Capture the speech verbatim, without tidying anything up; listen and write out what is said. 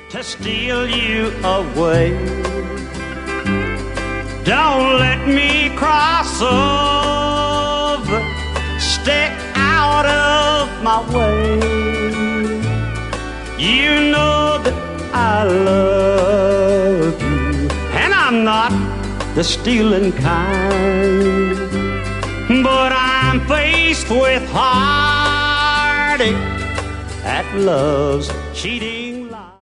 to steal you away. Don't let me cross over, stay out of my way. You know that I love you, and I'm not the stealing kind, but I'm faced with heartache at love's cheating.